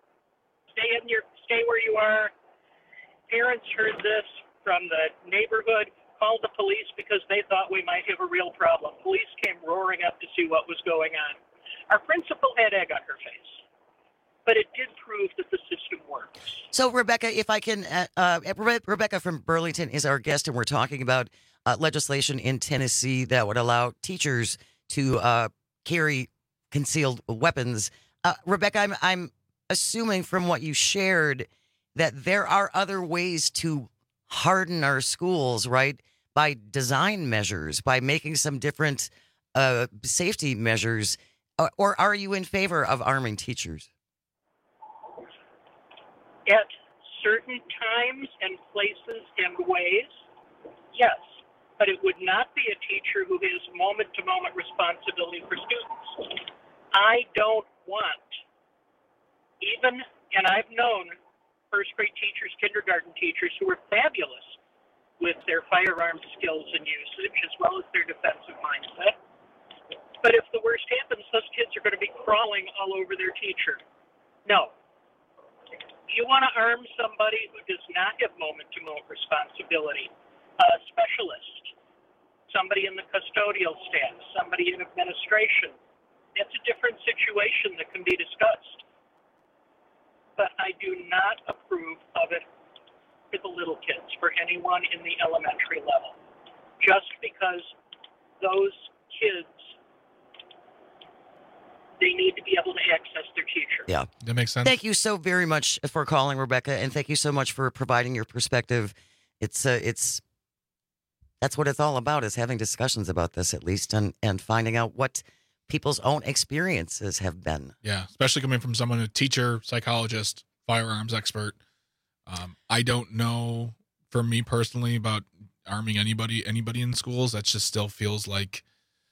Stay where you are. Parents heard this from the neighborhood, called the police because they thought we might have a real problem. Police came roaring up to see what was going on. Our principal had egg on her face, but it did prove that the system works. So, Rebecca, if I can, Rebecca from Burlington is our guest, and we're talking about legislation in Tennessee that would allow teachers to carry concealed weapons. Rebecca, I'm assuming from what you shared that there are other ways to harden our schools, right? By design measures, by making some different safety measures, or are you in favor of arming teachers? At certain times and places and ways, yes, but it would not be a teacher who has moment-to-moment responsibility for students. I don't want and I've known first grade teachers, kindergarten teachers who are fabulous with their firearms skills and usage, as well as their defensive mindset. But if the worst happens, those kids are going to be crawling all over their teacher. No. You want to arm somebody who does not have moment-to-moment responsibility, a specialist, somebody in the custodial staff, somebody in administration. That's a different situation that can be discussed. But I do not approve of it for the little kids, for anyone in the elementary level, just because those kids, they need to be able to access their teacher. Yeah. That makes sense. Thank you so very much for calling, Rebecca, and thank you so much for providing your perspective. It's that's what it's all about, is having discussions about this at least, and finding out what people's own experiences have been. Yeah, especially coming from someone, a teacher, psychologist, firearms expert. I don't know, for me personally, about arming anybody in schools. That just still feels like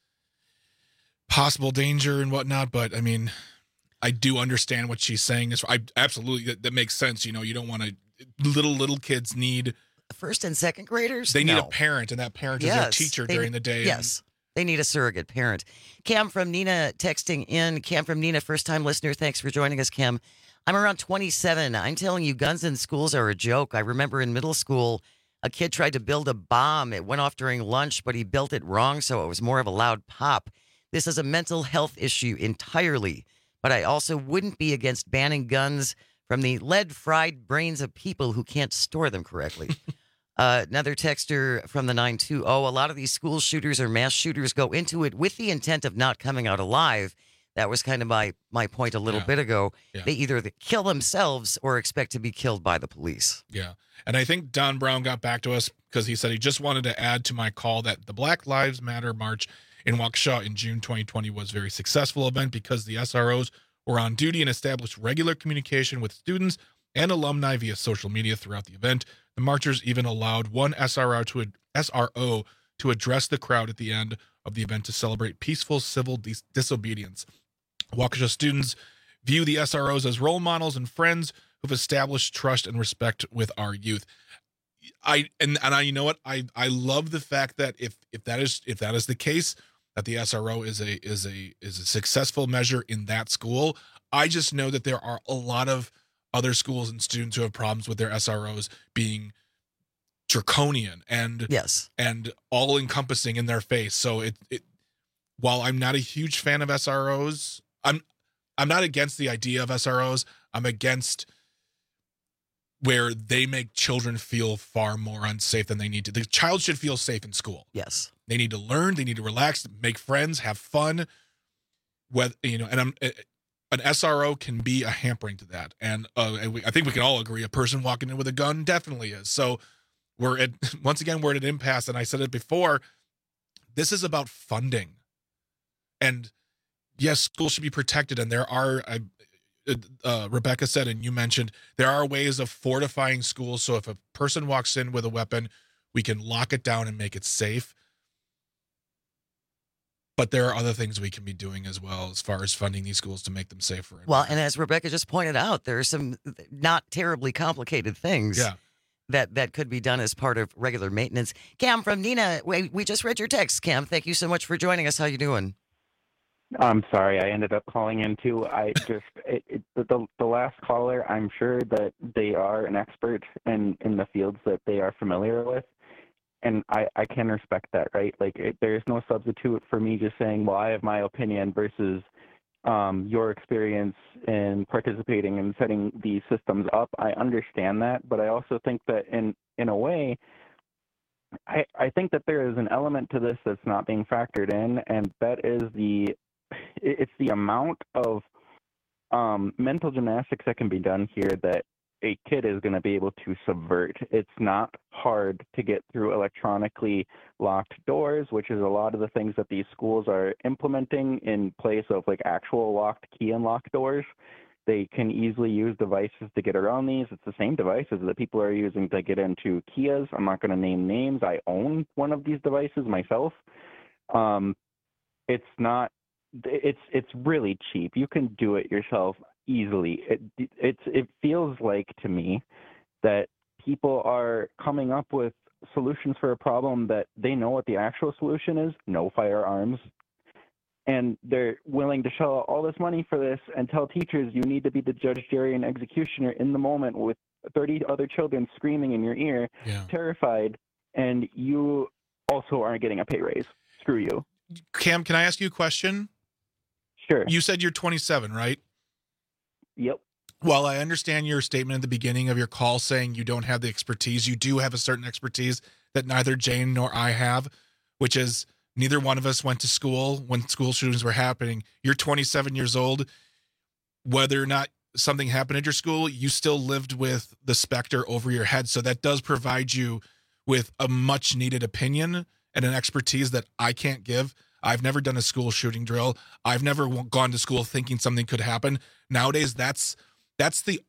possible danger and whatnot. But I mean, I do understand what she's saying. I absolutely, that makes sense. You know, you don't want to, little kids need first and second graders. They need a parent, and that parent is their teacher during the day. Yes. They need a surrogate parent. Cam from Neenah texting in. Cam from Neenah, first-time listener. Thanks for joining us, Cam. I'm around 27. I'm telling you, guns in schools are a joke. I remember in middle school, a kid tried to build a bomb. It went off during lunch, but he built it wrong, so it was more of a loud pop. This is a mental health issue entirely, but I also wouldn't be against banning guns from the lead-fried brains of people who can't store them correctly. Another texter from the 920, a lot of these school shooters or mass shooters go into it with the intent of not coming out alive. That was kind of my point a little bit ago. Yeah. They either kill themselves or expect to be killed by the police. Yeah. And I think Don Brown got back to us because he said he just wanted to add to my call that the Black Lives Matter March in Waukesha in June 2020 was a very successful event because the SROs were on duty and established regular communication with students and alumni via social media throughout the event. The marchers even allowed one SRO to address the crowd at the end of the event to celebrate peaceful civil disobedience. Waukesha students view the SROs as role models and friends who've established trust and respect with our youth. I you know what, I love the fact that if that is the case, that the SRO is a successful measure in that school. I just know that there are a lot of other schools and students who have problems with their SROs being draconian and all encompassing in their face. So it while I'm not a huge fan of SROs, I'm not against the idea of SROs. I'm against where they make children feel far more unsafe than they need to. The child should feel safe in school. Yes. They need to learn, they need to relax, make friends, have fun. An SRO can be a hampering to that. And I think we can all agree a person walking in with a gun definitely is. So we're at an impasse. And I said it before, this is about funding. And yes, schools should be protected. And there are, Rebecca said, and you mentioned, there are ways of fortifying schools. So if a person walks in with a weapon, We can lock it down and make it safe. But there are other things we can be doing as well as far as funding these schools to make them safer. Well, and as Rebecca just pointed out, there are some not terribly complicated things that could be done as part of regular maintenance. Cam from Nina, we just read your text. Cam, thank you so much for joining us. How you doing? I'm sorry, I ended up calling in too. I just the last caller, I'm sure that they are an expert in the fields that they are familiar with. And I can respect that, right? Like, there's no substitute for me just saying, well, I have my opinion versus your experience in participating in setting these systems up. I understand that, but I also think that in a way, I think that there is an element to this that's not being factored in, and that is it's the amount of mental gymnastics that can be done here that a kid is going to be able to subvert. It's not hard to get through electronically locked doors, which is a lot of the things that these schools are implementing in place of like actual locked key and lock doors. They can easily use devices to get around these. It's the same devices that people are using to get into Kias. I'm not going to name names. I own one of these devices myself. It's really cheap. You can do it yourself easily. It feels like to me that people are coming up with solutions for a problem that they know what the actual solution is: no firearms. And they're willing to shell out all this money for this and tell teachers you need to be the judge, jury, and executioner in the moment with 30 other children screaming in your ear, terrified, and you also aren't getting a pay raise. Screw you. Cam, can I ask you a question? Sure. You said you're 27, right? Yep. Well, I understand your statement at the beginning of your call saying you don't have the expertise. You do have a certain expertise that neither Jane nor I have, which is neither one of us went to school when school shootings were happening. You're 27 years old. Whether or not something happened at your school, you still lived with the specter over your head. So that does provide you with a much needed opinion and an expertise that I can't give. I've never done a school shooting drill. I've never gone to school thinking something could happen. Nowadays, that's the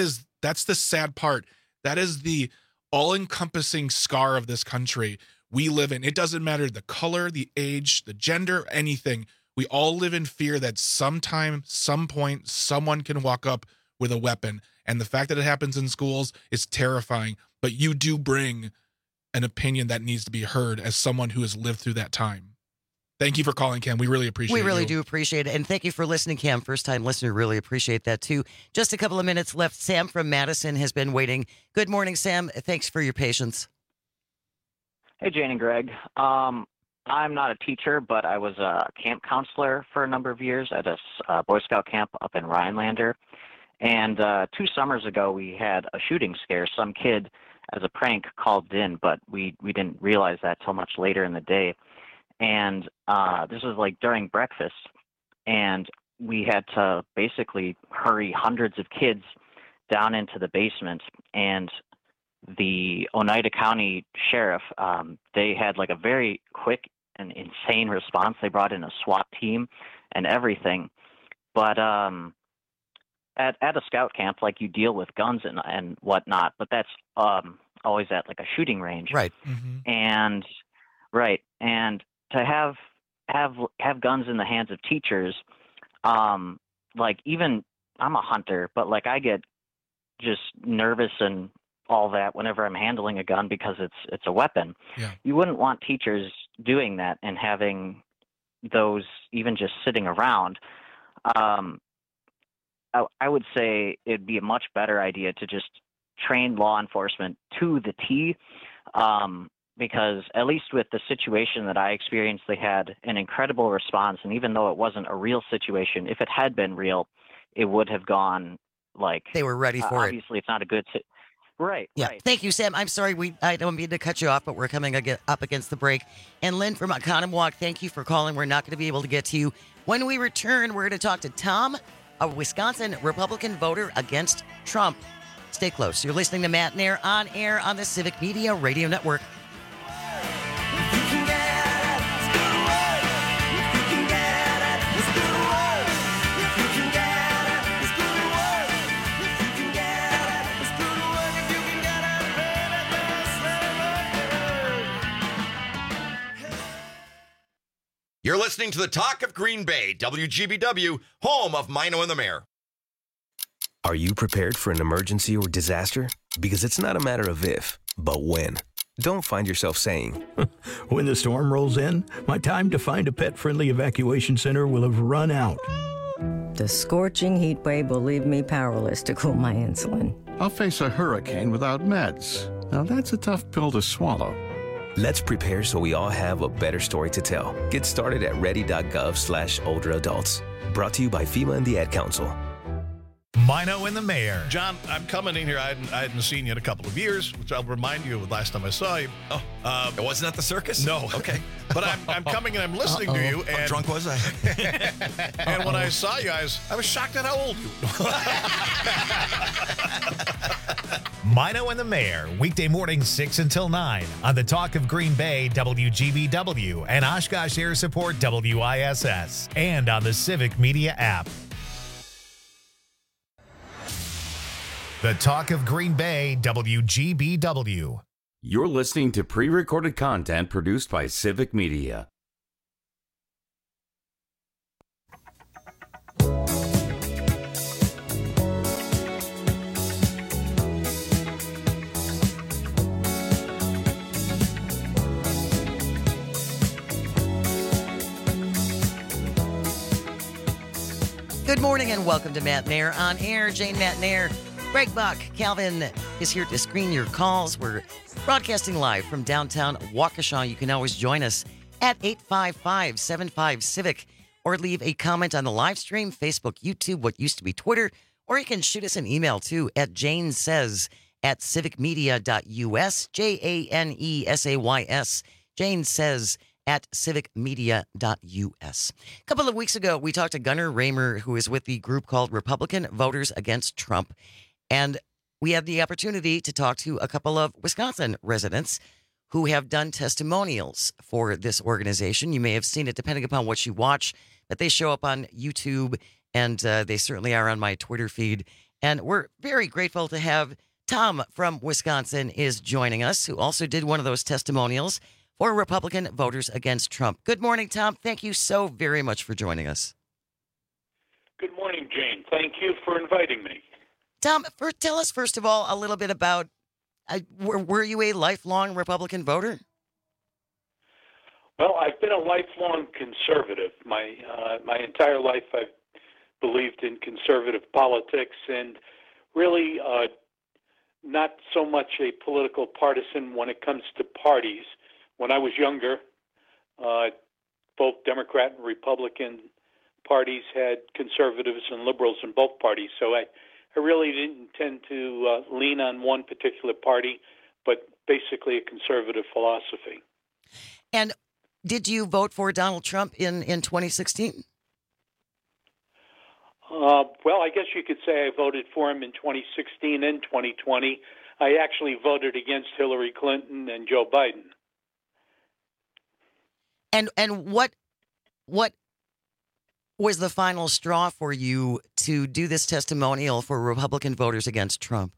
sad part. That is the all-encompassing scar of this country we live in. It doesn't matter the color, the age, the gender, anything. We all live in fear that sometime, some point, someone can walk up with a weapon. And the fact that it happens in schools is terrifying. But you do bring an opinion that needs to be heard as someone who has lived through that time. Thank you for calling, Cam. We really appreciate it. We really do appreciate it. And thank you for listening, Cam. First-time listener, really appreciate that, too. Just a couple of minutes left. Sam from Madison has been waiting. Good morning, Sam. Thanks for your patience. Hey, Jane and Greg. I'm not a teacher, but I was a camp counselor for a number of years at a Boy Scout camp up in Rhinelander. And 2 summers ago, we had a shooting scare. Some kid, as a prank, called in, but we didn't realize that till much later in the day. And this was like during breakfast, and we had to basically hurry hundreds of kids down into the basement. And the Oneida County Sheriff, they had like a very quick and insane response. They brought in a SWAT team and everything. But at a scout camp, like, you deal with guns and whatnot, but that's always at like a shooting range. Right. Mm-hmm. And to have guns in the hands of teachers, like, even I'm a hunter, but like, I get just nervous and all that whenever I'm handling a gun because it's a weapon. Yeah. You wouldn't want teachers doing that and having those even just sitting around. I would say it'd be a much better idea to just train law enforcement to the T, because at least with the situation that I experienced, they had an incredible response. And even though it wasn't a real situation, if it had been real, it would have gone like... They were ready for it. Obviously, it's not a good... Right. Yeah. Right. Thank you, Sam. I'm sorry, I don't mean to cut you off, but we're coming up against the break. And Lynn from Oconomowoc, thank you for calling. We're not going to be able to get to you. When we return, we're going to talk to Tom, a Wisconsin Republican voter against Trump. Stay close. You're listening to Matt and Air on the Civic Media Radio Network. You're listening to the Talk of Green Bay, WGBW, home of Mino and the Mayor. Are you prepared for an emergency or disaster? Because it's not a matter of if, but when. Don't find yourself saying, when the storm rolls in, my time to find a pet-friendly evacuation center will have run out. The scorching heat wave will leave me powerless to cool my insulin. I'll face a hurricane without meds. Now that's a tough pill to swallow. Let's prepare so we all have a better story to tell. Get started at ready.gov/older adults. Brought to you by FEMA and the Ad Council. Mino and the Mayor. John, I'm coming in here. I hadn't seen you in a couple of years, which I'll remind you of the last time I saw you. It wasn't at the circus? No. Okay. But I'm coming and I'm listening to you. And how drunk was I? And when I saw you, I was shocked at how old you were. Mino and the Mayor, weekday mornings 6 until 9 on the Talk of Green Bay, WGBW, and Oshkosh Air Support, WISS, and on the Civic Media app. The Talk of Green Bay, WGBW. You're listening to pre-recorded content produced by Civic Media. Good morning and welcome to Matt Nair on Air. Jane Matt Nair. Greg Buck, Calvin is here to screen your calls. We're broadcasting live from downtown Waukesha. You can always join us at 855-75-CIVIC or leave a comment on the live stream, Facebook, YouTube, what used to be Twitter, or you can shoot us an email too at janesays@civicmedia.us, JANESAYS, janesays@civicmedia.us. A couple of weeks ago, we talked to Gunnar Raymer, who is with the group called Republican Voters Against Trump. And we had the opportunity to talk to a couple of Wisconsin residents who have done testimonials for this organization. You may have seen it depending upon what you watch, but they show up on YouTube and they certainly are on my Twitter feed. And we're very grateful to have Tom from Wisconsin is joining us, who also did one of those testimonials for Republican Voters Against Trump. Good morning, Tom. Thank you so very much for joining us. Good morning, Jane. Thank you for inviting me. Tom, tell us, first of all, a little bit about, were you a lifelong Republican voter? Well, I've been a lifelong conservative. My entire life I've believed in conservative politics and really not so much a political partisan when it comes to parties. When I was younger, both Democrat and Republican parties had conservatives and liberals in both parties. So I really didn't intend to lean on one particular party, but basically a conservative philosophy. And did you vote for Donald Trump in 2016? Well, I guess you could say I voted for him in 2016 and 2020. I actually voted against Hillary Clinton and Joe Biden. And what was the final straw for you to do this testimonial for Republican Voters Against Trump?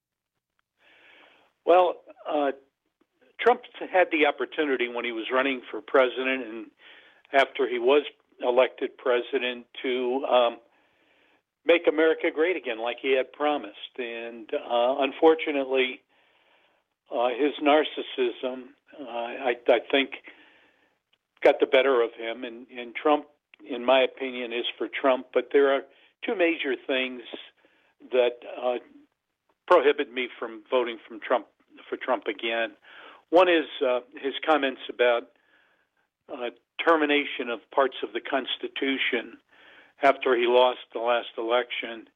Well, Trump had the opportunity when he was running for president and after he was elected president to make America great again like he had promised. And unfortunately, his narcissism, I think, got the better of him. And Trump, in my opinion, is for Trump. But there are two major things that prohibit me from voting for Trump again. One is his comments about termination of parts of the Constitution after he lost the last election.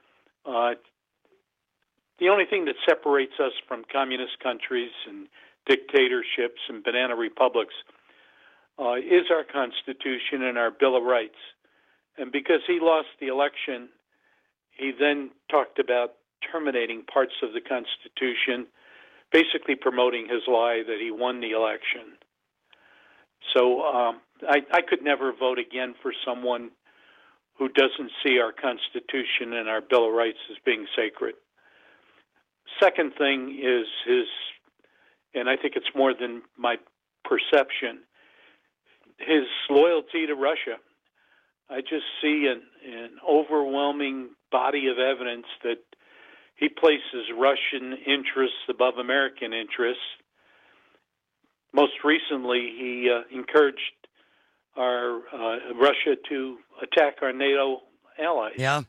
The only thing that separates us from communist countries and dictatorships and banana republics is our Constitution and our Bill of Rights. And because he lost the election, he then talked about terminating parts of the Constitution, basically promoting his lie that he won the election. So I could never vote again for someone who doesn't see our Constitution and our Bill of Rights as being sacred. Second thing is his, and I think it's more than my perception, his loyalty to Russia. I just see an overwhelming body of evidence that he places Russian interests above American interests. Most recently, he encouraged our Russia to attack our NATO allies. Yeah.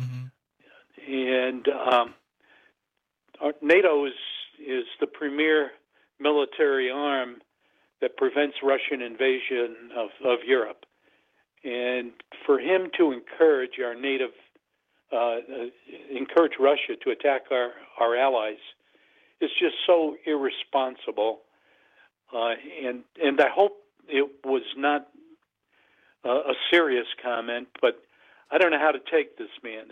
And NATO is the premier military arm that prevents Russian invasion of Europe. And for him to encourage encourage Russia to attack our allies is just so irresponsible. And I hope it was not a serious comment, but I don't know how to take this man.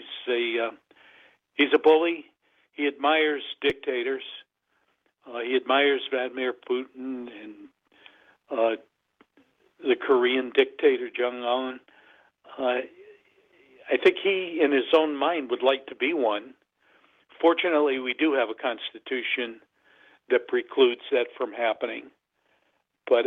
He's a bully. He admires dictators. He admires Vladimir Putin and the Korean dictator Jong-un. I think he, in his own mind, would like to be one. Fortunately, we do have a constitution that precludes that from happening. But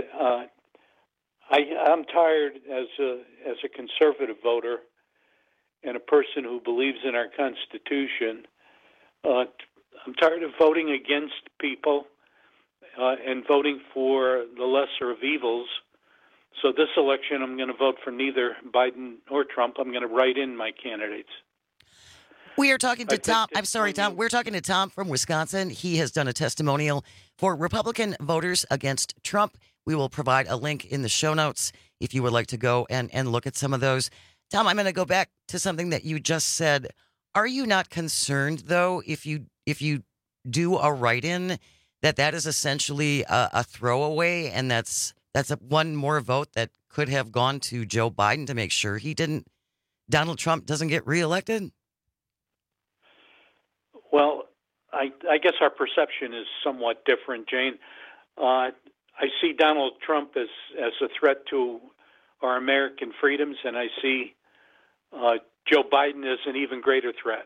I'm tired as a conservative voter and a person who believes in our Constitution. I'm tired of voting against people and voting for the lesser of evils. So this election, I'm going to vote for neither Biden or Trump. I'm going to write in my candidates. We are talking to Tom. I'm sorry, Tom. We're talking to Tom from Wisconsin. He has done a testimonial for Republican voters against Trump. We will provide a link in the show notes if you would like to go and look at some of those. Tom, I'm going to go back to something that you just said. Are you not concerned, though, if you do a write-in, that is essentially a throwaway, and that's one more vote that could have gone to Joe Biden to make sure Donald Trump doesn't get reelected? Well, I guess our perception is somewhat different, Jane. I see Donald Trump as a threat to our American freedoms, and I see Joe Biden as an even greater threat.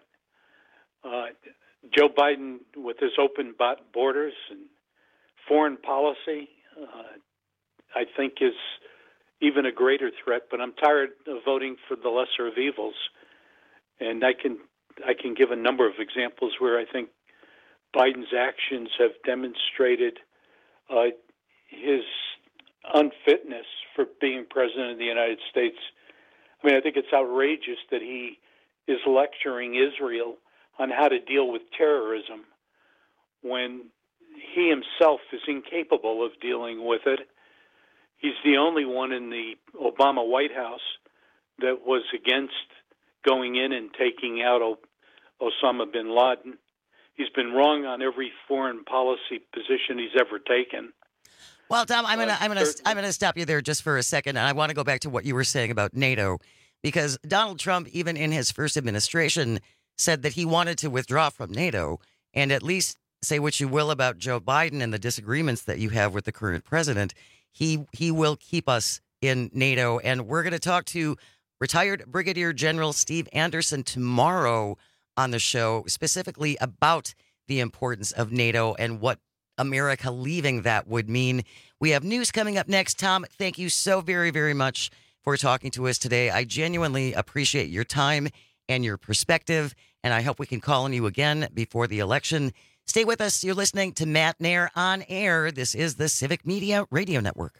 Joe Biden, with his open borders and foreign policy, I think is even a greater threat. But I'm tired of voting for the lesser of evils, and I can give a number of examples where I think Biden's actions have demonstrated his unfitness for being president of the United States. I mean, I think it's outrageous that he is lecturing Israel on how to deal with terrorism when he himself is incapable of dealing with it. He's the only one in the Obama White House that was against going in and taking out Osama bin Laden. He's been wrong on every foreign policy position he's ever taken. Well, Tom, I'm gonna stop you there just for a second, and I want to go back to what you were saying about NATO, because Donald Trump, even in his first administration, said that he wanted to withdraw from NATO, and at least say what you will about Joe Biden and the disagreements that you have with the current president, he will keep us in NATO. And we're going to talk to retired Brigadier General Steve Anderson tomorrow on the show, specifically about the importance of NATO and what America leaving that would mean. We have news coming up next. Tom, thank you so very, very much for talking to us today. I genuinely appreciate your time and your perspective, and I hope we can call on you again before the election. Stay with us. You're listening to Matt Nair on Air. This is the Civic Media Radio Network.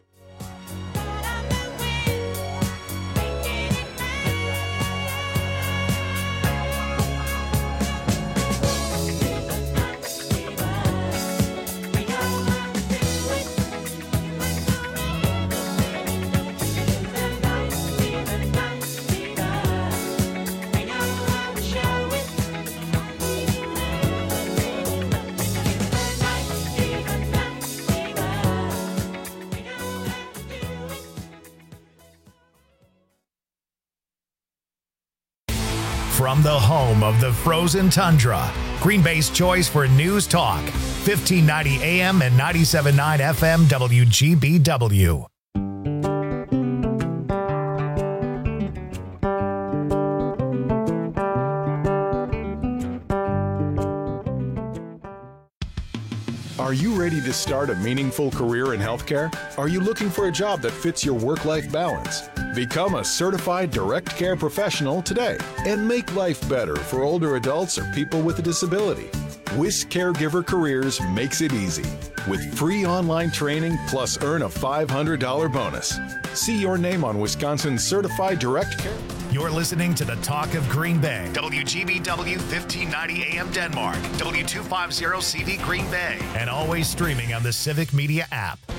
From the home of the frozen tundra, Green Bay's choice for news talk, 1590 AM and 97.9 FM WGBW. Are you ready to start a meaningful career in healthcare? Are you looking for a job that fits your work-life balance? Become a certified direct care professional today and make life better for older adults or people with a disability. WIS Caregiver Careers makes it easy. With free online training plus earn a $500 bonus. See your name on Wisconsin's Certified Direct Care. You're listening to the Talk of Green Bay. WGBW 1590 AM Denmark. W250 CD Green Bay. And always streaming on the Civic Media app.